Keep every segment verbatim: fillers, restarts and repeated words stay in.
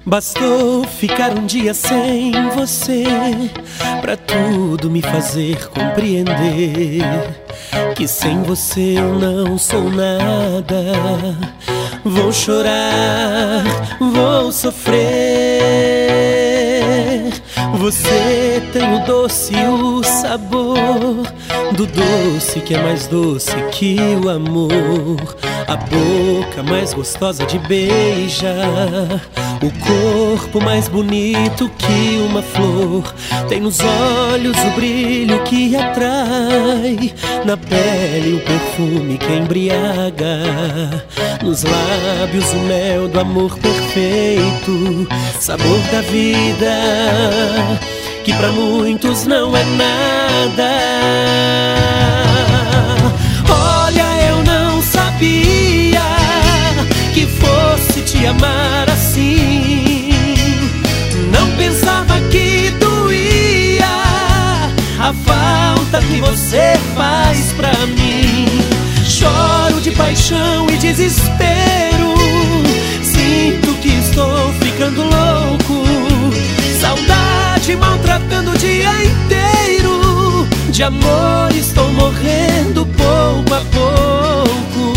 Bastou ficar um dia sem você pra tudo me fazer compreender que sem você eu não sou nada. Vou chorar, vou sofrer. Você tem o doce e o sabor do doce que é mais doce que o amor. A boca mais gostosa de beijar, o corpo mais bonito que uma flor. Tem nos olhos o brilho que atrai, na pele o perfume que embriaga, nos lábios o mel do amor perfeito, sabor da vida que pra muitos não é nada. Olha, eu não sabia que fosse te amar assim. Não pensava que doía a falta que você faz pra mim. Choro de paixão e desespero, sinto que estou ficando louco. Saudade maltratando o dia inteiro, de amor estou morrendo pouco a pouco.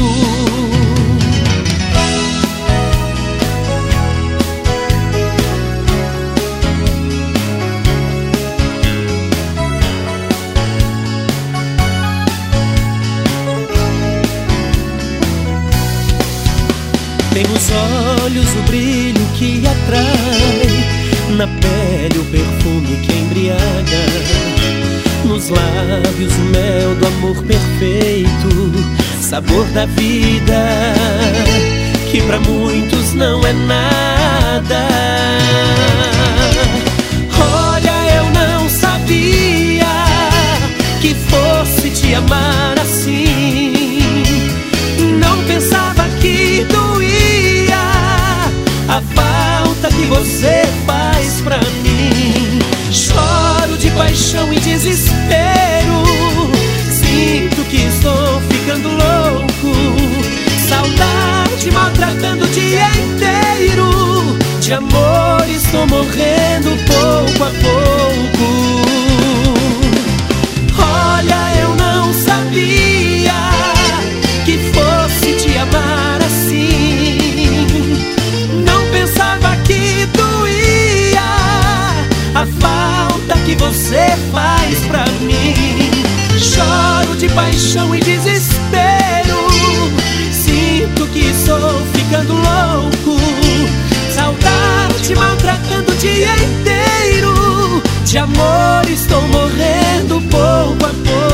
Tem nos olhos o brilho que atrai, na pele o perfume que embriaga, nos lábios o mel do amor perfeito, sabor da vida que pra muitos não é nada. Olha, eu não sabia que fosse te amar assim. Não pensava que doía a falta que você faz pra mim. Choro de paixão e desespero, sinto que estou ficando louco. Saudade maltratando o dia inteiro, de amor estou morrendo pouco a pouco. Olha, eu não sabia que fosse te amar assim. Não pensava que doía a falta que você faz pra mim. Choro de paixão e desespero, sinto que estou ficando louco. Saudade maltratando o dia inteiro, de amor estou morrendo pouco a pouco.